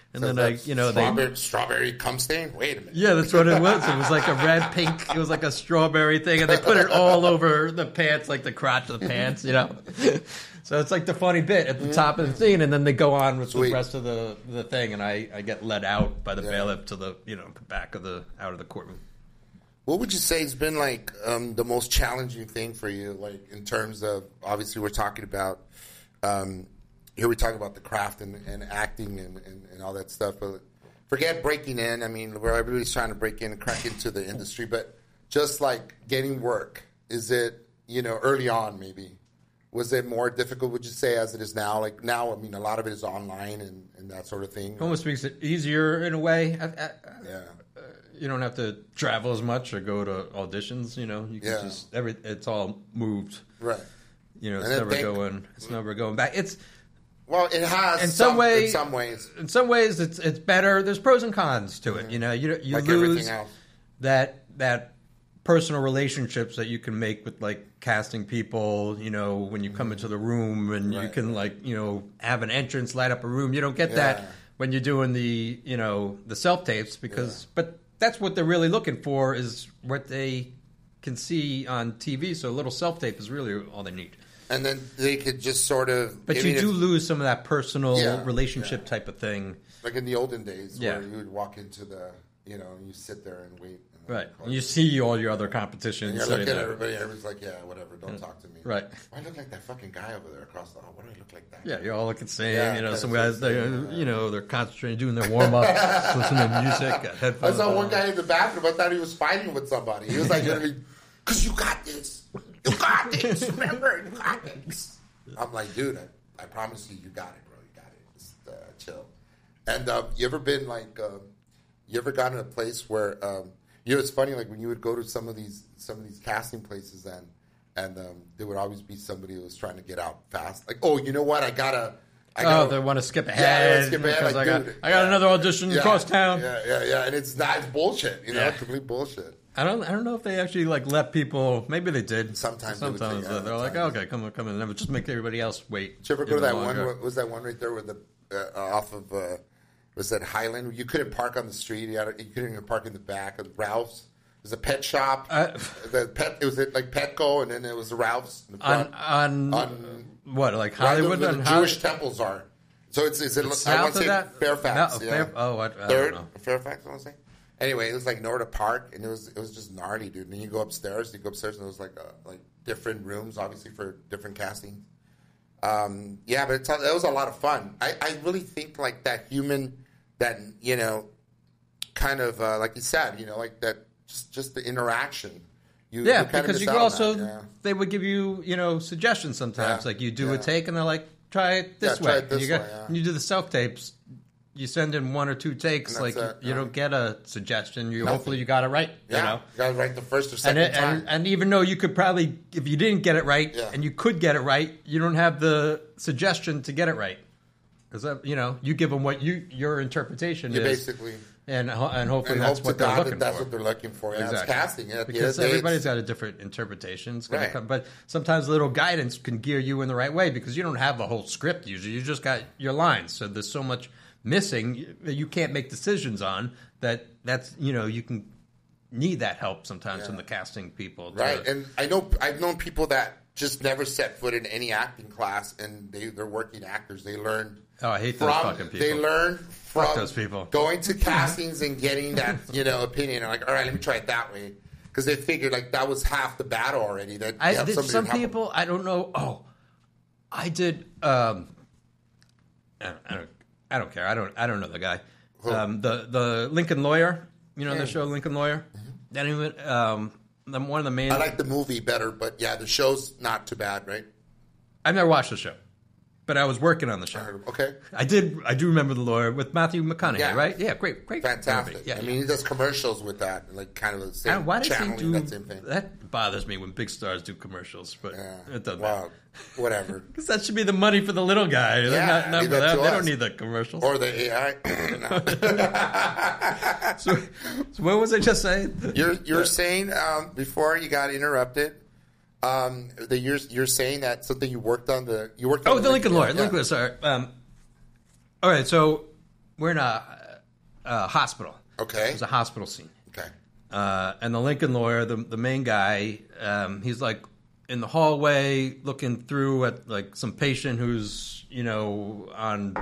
then strawberry cum stain. Wait a minute. Yeah, that's what it was. It was like a red, pink. It was like a strawberry thing, and they put it all over the pants, like the crotch of the pants. So it's like the funny bit at the top of the scene, and then they go on with the rest of the thing, and I get let out by the bailiff to the back of out of the courtroom. What would you say has been like the most challenging thing for you, like in terms of obviously we're talking about here we talk about the craft and acting and all that stuff, but forget breaking in. I mean, where everybody's trying to break in and crack into the industry, but just like getting work, is it early on maybe? Was it more difficult, would you say, as it is now? Like now, I mean, a lot of it is online and that sort of thing. Almost makes it easier in a way. Yeah. You don't have to travel as much or go to auditions. You can just it's all moved. Right. It's never going back. It has in some ways. In some ways, it's better. There's pros and cons to it. You like lose everything else. that personal relationships that you can make with like casting people, when you come into the room and you can like, have an entrance, light up a room. You don't get that when you're doing the, the self-tapes but that's what they're really looking for is what they can see on TV. So a little self-tape is really all they need. And then they could just sort of... But you do lose some of that personal relationship type of thing. Like in the olden days where you would walk into the, you sit there and wait. Right. And you see all your other competitions. And you're looking at everybody's like, whatever, don't talk to me. Right. Why do I look like that fucking guy over there across the hall? Why do I look like that? Yeah, you all look the same. Some guys, they're concentrating, doing their warm-ups, listening to music, got headphones I saw one on. guy in the bathroom, I thought he was fighting with somebody. He was like, because you got this. You got this. Remember, you got this. I'm like, dude, I promise you got it, bro. You got it. Just chill. And you ever been like, you ever gotten to a place where, it's funny, like when you would go to some of these casting places and there would always be somebody who was trying to get out fast. Like, oh, you know what? I gotta they want to skip ahead. Yeah, because like, I got another audition across town. Yeah. And it's bullshit, complete bullshit. I don't know if they actually like let people. Maybe they did. Sometimes they would take- yeah, they're like, oh, okay, come in, and then just make everybody else wait. Did you ever go to that longer. one? Was that one right there with the off of was that Highland? You couldn't park on the street. You couldn't even park in the back of Ralph's. There's a pet shop. It was like Petco, and then there was Ralph's in the front. on what, like right Hollywood? where the and Jewish temples are. So is it? I want south to of say that? Fairfax. No, yeah. I don't Third know. Fairfax. I want to say. Anyway, it was like nowhere to park, and it was just gnarly, dude. And then you go upstairs. And it was like different rooms, obviously for different castings. Yeah, but that was a lot of fun. I really think like that human, that kind of like you said, like that. Just the interaction. Yeah, you kind of because miss you out could on also, that, yeah. they would give you, suggestions sometimes. Yeah, Like you do a yeah. take and they're like, try it this Yeah, way. try it this and way, yeah. and you do the self tapes, you send in 1 or 2 takes, And like that's it, you yeah. don't get a suggestion. Nothing. Hopefully you got it right. Yeah, you got to write the first or And, second time. and even though you could probably, if you didn't get it right, Yeah. and you could get it right, you don't have the suggestion to get it right. Because, you give them what your interpretation you is. basically And hopefully and that's hope what to they're God looking that that's for. what they're looking for. Yeah, Exactly. it's casting. At the end Because of the day, everybody's it's- got a different interpretation. It's gonna Right. come, but sometimes a little guidance can gear you in the right way because you don't have the whole script usually. You just got your lines. So there's so much missing that you can't make decisions on that's you can need that help sometimes from the casting people. right. And I've known people that just never set foot in any acting class, and they're working actors. They learn. Oh, I hate those fucking people. They learn from Fuck those people. going to castings and getting that opinion. Like, all right, let me try it that way, because they figured like that was half the battle already. That you have somebody some to help them. people, I don't know. Oh, I did. I don't care. I don't know the guy. The Lincoln Lawyer. You know the show Lincoln Lawyer. That even one of the main. I like the movie better, but yeah, the show's not too bad, right? I've never watched the show, but I was working on the show. Okay, I do remember The Lawyer with Matthew McConaughey, Yeah. right? Yeah, great. fantastic. movie. Yeah, I mean, he does commercials with that, like kind of the same and why does he channeling, do that same thing. that? Bothers me when big stars do commercials, but Yeah. it doesn't. Wow, whatever. Because that should be the money for the little guy. Yeah, not leave for that them. to They us. don't need the commercials. Or the AI. No. So what was I just saying? You're saying before you got interrupted that you're saying that something you worked on the Lincoln Lawyer. Yeah. Lincoln, sorry. All right, so we're in a hospital. Okay. There's a hospital scene. Okay. And the Lincoln Lawyer, the main guy, he's like in the hallway looking through at like some patient who's on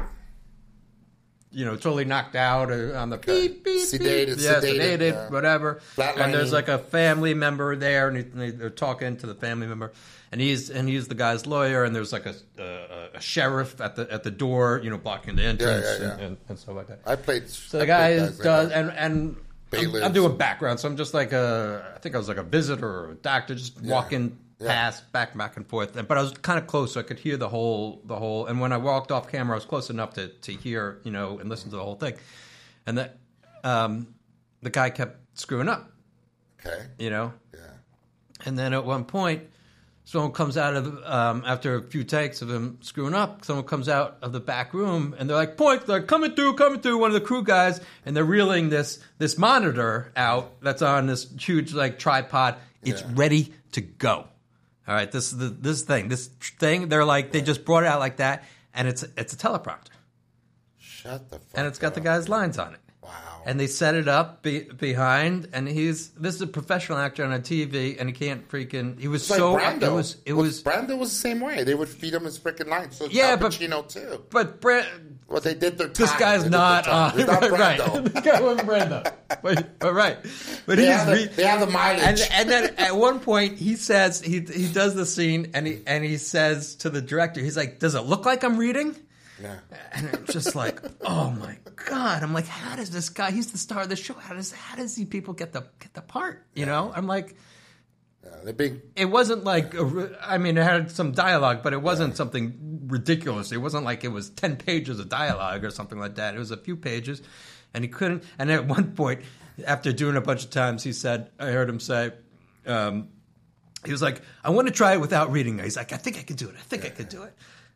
totally knocked out on the beep, beep, Sedated, beep. Yeah, sedated, sedated, yeah. whatever. Flatlining. And there's like a family member there, and they're talking to the family member, and he's the guy's lawyer, and there's like a sheriff at the door, blocking the entrance yeah. And stuff like that. I played. So the guy does, and I'm Bailiffs. doing background, so I'm just like I think I was like a visitor or a doctor, just walking past, back and forth. But I was kind of close, so I could hear the whole. And when I walked off camera, I was close enough to hear, and listen to the whole thing. And that the guy kept screwing up, Okay. Yeah. Yeah. And then at one point, someone comes out of after a few takes of him screwing up. Someone comes out of the back room, and they're like, "Point! They're coming through!" One of the crew guys, and they're reeling this monitor out that's on this huge like tripod. It's ready to go. All right, this thing. They're like, they just brought it out like that, and it's a teleprompter, Shut the fuck and it's got up. the guy's lines on it. Wow. And they set it up behind, and this is a professional actor on a TV, and he can't freaking. He was It's like so. Brando. It was. Brando was the same way. They would feed him his freaking lines. So Yeah, Al but- Pacino too. But Well, they did their time. this guy's They did their not time. on. He's not Right. Brando. The guy wasn't Brando. But right. But They he's. have the mileage. And then at one point he says he does the scene and he says to the director, he's like, "Does it look like I'm reading?" Yeah. And I'm just like, oh my god! I'm like, how does this guy? He's the star of the show. How does these people get the part? I'm like, They're big. it wasn't like I mean, it had some dialogue, but it wasn't something ridiculous. It wasn't like it was 10 pages of dialogue or something like that. It was a few pages, and he couldn't. And at one point, after doing it a bunch of times, he said, I heard him say. He was like, I want to try it without reading. He's like, I think I could do it. I think I could do it.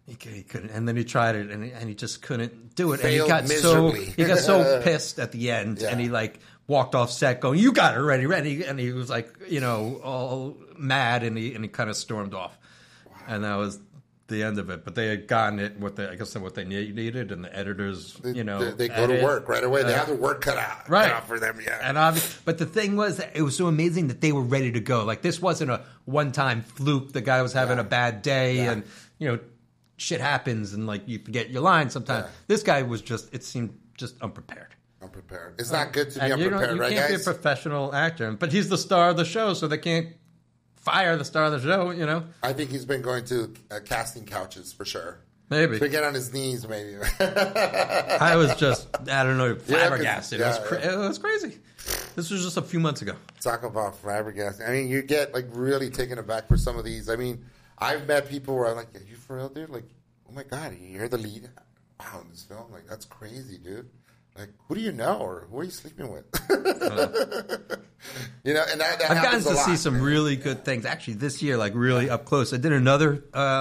He couldn't, and then he tried it, and he just couldn't do it. Failed and miserably. he got so pissed at the end, and he like walked off set going, "You got it ready," and he was like, all mad, and he kind of stormed off, and that was the end of it. But they had gotten it what they needed, and the editors, they go to work right away. They have their work cut out for them. Yeah, and but the thing was, it was so amazing that they were ready to go. Like this wasn't a one-time fluke. The guy was having a bad day, and shit happens, and like you forget your line sometimes. This guy was it seemed just unprepared. It's not good to be unprepared, right, guys? You can't be a professional actor, but he's the star of the show, so they can't fire the star of the show, I think he's been going to casting couches for sure. Maybe. To get on his knees, maybe. I was just, I don't know, flabbergasted. Yeah, it was crazy. This was just a few months ago. Talk about flabbergasted. I mean, you get like really taken aback for some of these. I mean, I've met people where I'm like, are you for real, dude? Like, oh my God, you're the lead? Wow, in this film? Like, that's crazy, dude. Like, who do you know, or who are you sleeping with? And that I've gotten happens a to lot, see some really good things actually this year, like really up close. I did another.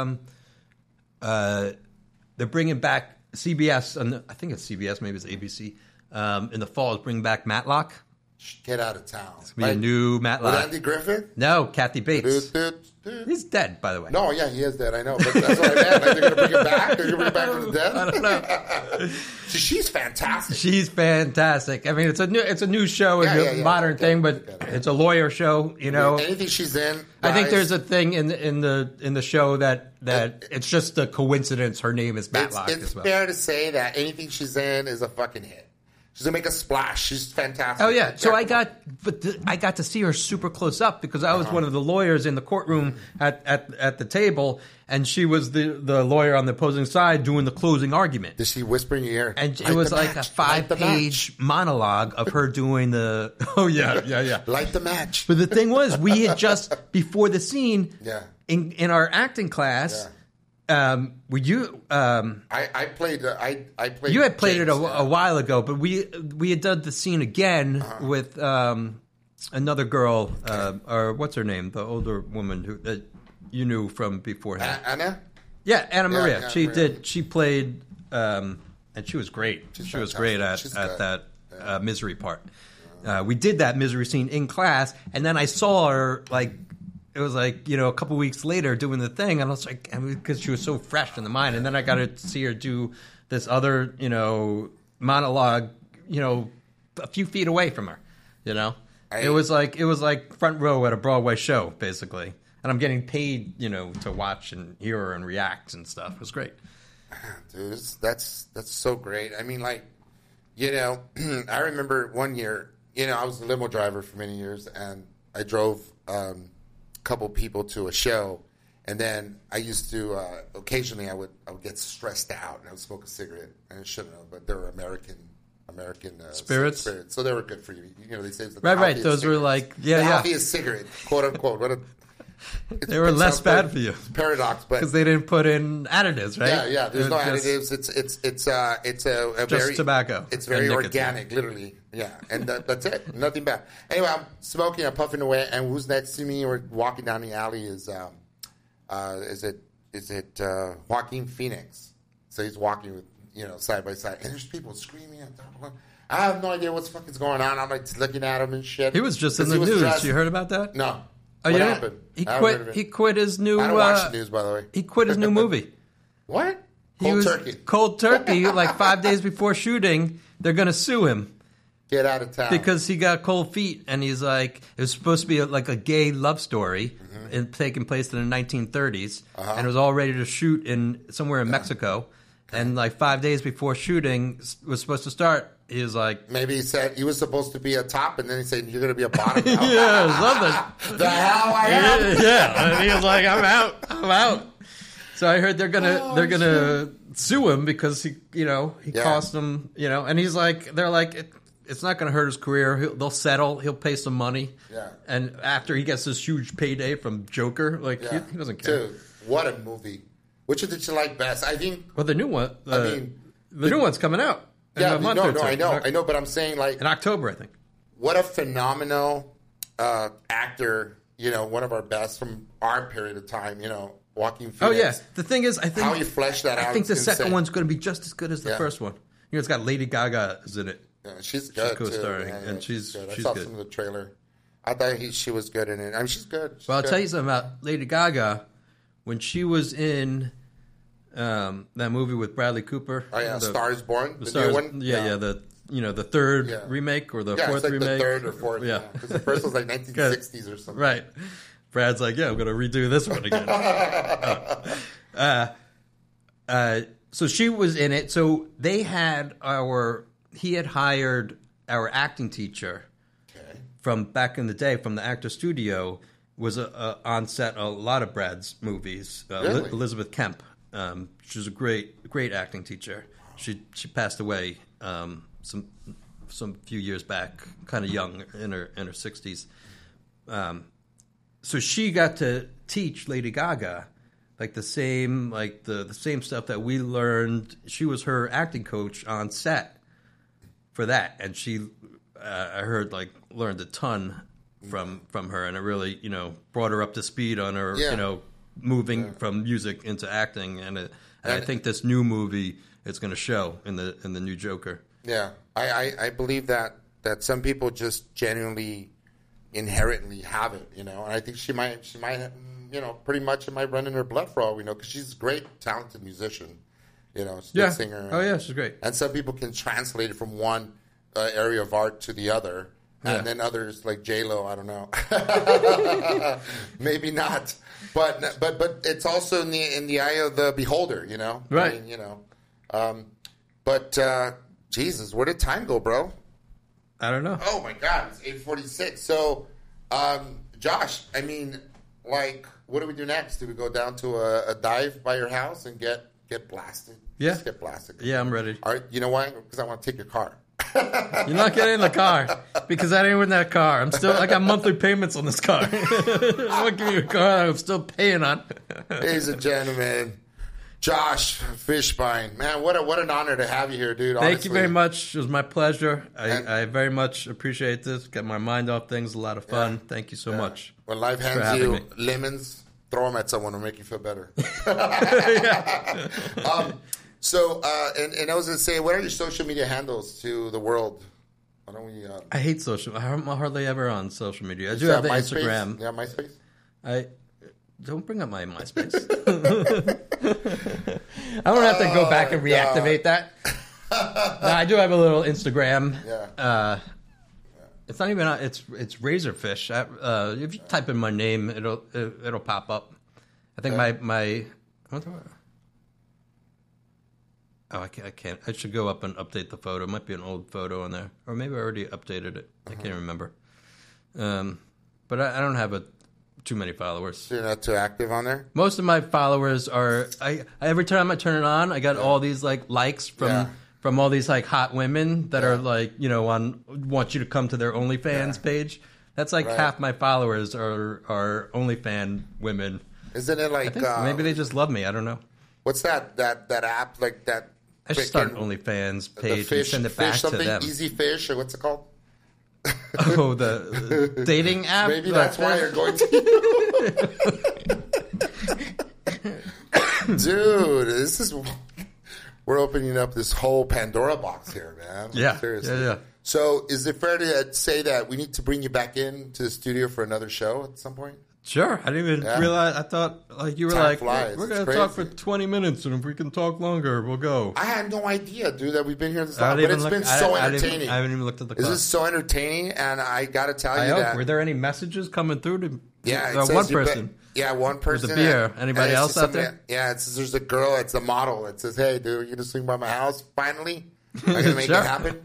They're bringing back CBS, I think it's CBS, maybe it's ABC. In the fall, is bringing back Matlock. Get out of town. It's gonna be a new Matlock. With Andy Griffith? No, Kathy Bates. He's dead, by the way. No, yeah, he is dead. I know, but that's what I meant. Like, they're going to bring him back. They're going to bring him back from the dead. I don't know. So she's fantastic. She's fantastic. I mean, it's a new show, a modern thing, but it's a lawyer show. Anything she's in. Guys, I think there's a thing in the show that it's just a coincidence. Her name is Matlock. It's fair to say that anything she's in is a fucking hit. She's gonna make a splash. She's fantastic. Oh yeah. So I got to see her super close up because I was one of the lawyers in the courtroom at the table, and she was the lawyer on the opposing side doing the closing argument. Did she whisper in your ear? And it was like a 5-page monologue of her doing the. Oh yeah. Light the match. But the thing was, we had just before the scene. Yeah. In our acting class. Yeah. Would you? I played. You had played James, it a while ago, but we had done the scene again with another girl, or what's her name, the older woman who you knew from beforehand. Anna. Yeah, Anna Maria. Anna She Maria. did. She played, and she was great. She was great at that misery part. We did that misery scene in class, and then I saw her like. It was like, a couple weeks later doing the thing, and I was like, because she was so fresh in the mind. And then I got to see her do this other, monologue, a few feet away from her, It was like front row at a Broadway show, basically. And I'm getting paid, to watch and hear her and react and stuff. It was great. Dude, that's so great. I mean, like, I remember one year, I was a limo driver for many years, and I drove couple people to a show, and then I used to occasionally I would get stressed out and I would smoke a cigarette, and I shouldn't have, but they were American spirits, so they were good for you. They say it's the right. Those were like the healthiest cigarette, quote unquote. They were less bad for you. It's a paradox, but because they didn't put in additives, right? Yeah. There's no additives. It's a just very tobacco. It's very organic, literally. Yeah, and that's it. Nothing bad. Anyway, I'm smoking, I'm puffing away, and who's next to me? We're walking down the alley. Is it Joaquin Phoenix? So he's walking with side by side, and there's people screaming. I have no idea what's fucking going on. I'm like looking at him and shit. He was just in the news. Dressed. You heard about that? No. Oh, what happened? He quit his new. I don't watch the news, by the way. He quit his new movie. What? Turkey. Cold Turkey. Like 5 days before shooting, they're going to sue him. Get out of town. Because he got cold feet, and he's like, it was supposed to be like a gay love story taking place in the 1930s, and it was all ready to shoot somewhere in Mexico. And like 5 days before shooting was supposed to start, he was like... Maybe he said he was supposed to be a top, and then he said, you're going to be a bottom now. Yeah, something. The hell I am? Yeah, and he was like, I'm out. So I heard they're gonna sue him because he cost them, and he's like, they're like... It's not going to hurt his career. They'll settle. He'll pay some money. Yeah. And after he gets this huge payday from Joker, he doesn't care. Dude, what a movie. Which did you like best? I think... Well, the new one. The new one's coming out in a month or two. I know, but I'm saying like... In October, I think. What a phenomenal actor, one of our best from our period of time, Joaquin Phoenix. Oh yeah. The thing is, I think How you flesh that out I think the is second insane. one's going to be just as good as the Yeah. first one. You know, it's got Lady Gaga is in it. Yeah, she's good co-starring, too. and she's good. I she's saw good. some of the trailer. I thought she was good in it. I mean, she's good. She's Well, I'll good. tell you something about Lady Gaga. When she was in that movie with Bradley Cooper. Oh yeah, the, Stars Born, the the Stars, new one. Yeah, the third Yeah. remake or the Yeah, fourth it's like remake. the third or fourth. Yeah. Because the first was like 1960s or something. Right. Brad's like, yeah, I'm going to redo this one again. So she was in it. So they had he had hired our acting teacher Okay. from back in the day from the Actor Studio, was on set a lot of Brad's movies. Really? Elizabeth Kemp. She was a great acting teacher. She passed away some few years back, kind of young, in her 60s. So she got to teach Lady Gaga like the same stuff that we learned. She was her acting coach on set for that, and she I heard like learned a ton from her, and it really brought her up to speed on her moving from music into acting, and I think this new movie is going to show in the new Joker. Yeah, I believe that some people just genuinely inherently have it, and I think she might pretty much it might run in her blood for all we know, because she's a great talented musician, she's a good singer. Oh yeah, she's great. And some people can translate it from one area of art to the other, and then others like J-Lo, I don't know, maybe not, but it's also in the eye of the beholder, Right? I mean, but Jesus, where did time go, bro? I don't know. Oh my God, it's 8:46. So, Josh, I mean, like, what do we do next? Do we go down to a dive by your house and get blasted? Yeah. Just get blasted. Yeah, I'm ready. All right, you know why? Because I want to take your car. You're not getting in the car because I didn't win that car. I got monthly payments on this car. I won't give you a car I'm still paying on. Ladies and gentlemen, Josh Fishbein, man, what an honor to have you here, dude. Thank honestly. you very much. It was my pleasure. I very much appreciate this. Get my mind off things. A lot of fun. Thank you so much. When life for hands having you me. lemons, throw them at someone to make you feel better. So, and I was going to say, what are your social media handles to the world? Why don't we... I hate social. I'm hardly ever on social media. I do have the MySpace? Instagram. Yeah, MySpace? I don't bring up my MySpace. I don't have to go back and reactivate that. No, I do have a little Instagram. Yeah. It's not even. It's Razorfish. If you type in my name, it'll pop up. I think my. Oh, I can't. I should go up and update the photo. It might be an old photo on there, or maybe I already updated it. I can't remember. But I don't have too many followers. So you're not too active on there? Most of my followers are. Every time I turn it on, I got all these likes from all these hot women that are want you to come to their OnlyFans page. That's half my followers are OnlyFans women. Isn't it I think maybe they just love me. I don't know. What's that app like that? I should start an freaking- OnlyFans the page fish, and send it fish back to something, them. Easy Fish, or what's it called? Oh, the dating app. Maybe that's why you're going to. Dude, this is. We're opening up this whole Pandora box here, man. Yeah, Seriously. yeah. So, is it fair to say that we need to bring you back into the studio for another show at some point? Sure. I didn't even realize. I thought you were Time flies. we're going It's to talk for crazy. 20 minutes, and if we can talk longer, we'll go. I had no idea, dude, that we've been here this I long, didn't but even it's look- been so I didn't- entertaining. I haven't even looked at the This clock. is so entertaining, and I got to tell I you hope. that. Were there any messages coming through to Yeah, it one says you person? one person. With a beer. and Anybody it's else just out there? something- Yeah, it says there's a girl. It's a model. It says, "Hey, dude, you gonna swing by my house finally? I'm gonna make Sure. it happen."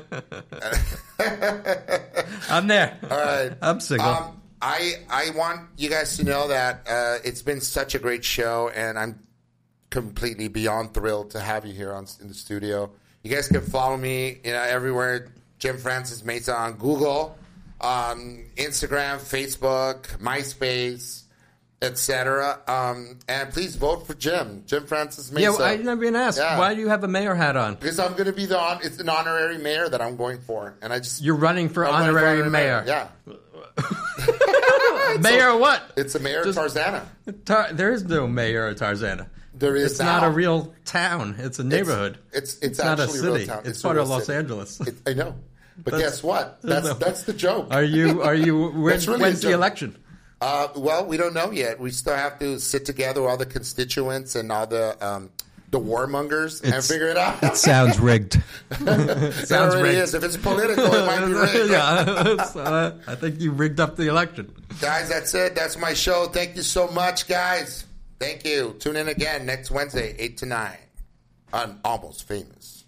I'm there. All right. I'm single. I want you guys to know that it's been such a great show, and I'm completely beyond thrilled to have you here in the studio. You guys can follow me, everywhere. Jim Francis Mesa on Google, Instagram, Facebook, MySpace, etc. And please vote for Jim Francis Mesa. Yeah, well, I never even asked. Yeah. Why do you have a mayor hat on? Because I'm going to be it's an honorary mayor that I'm going for, and I just You're running for I'm running honorary mayor. Yeah. Mayor what? It's a mayor of Tarzana. There is no mayor of Tarzana. There is It's now. not a real town. It's a neighborhood. It's not a actually a real city. town. It's a part real of Los city. Angeles. I know. But That's- guess what? there's no- That's the joke. Are you? That's really When's a the joke. election? Well, we don't know yet. We still have to sit together, all the constituents and all the warmongers, and figure it out. It sounds rigged. It sounds already rigged. is. If it's political, it might be rigged. Yeah, I think you rigged up the election. Guys, that's it. That's my show. Thank you so much, guys. Thank you. Tune in again next Wednesday, 8 to 9 on Almost Famous.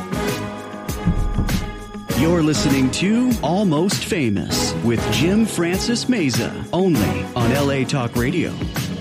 You're listening to Almost Famous with Jim Francis Meza, only on LA Talk Radio.